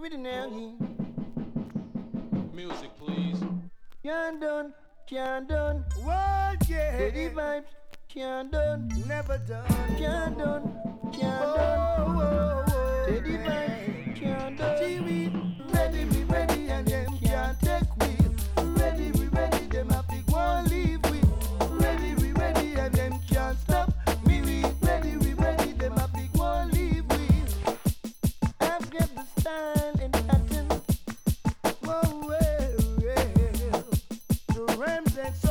with the nail. Music, please. Can't done. What, yeah. Steady vibes, can't done. Never done. Can't done. Steady vibes, can't done. Ready, we ready, and them can't take we. Ready, we ready, them happy won't leave we. Ready, we ready, and them can't stop me. Ready, we ready, them happy won't leave we. I've got the style and pattern. Oh, well, well. The Ram's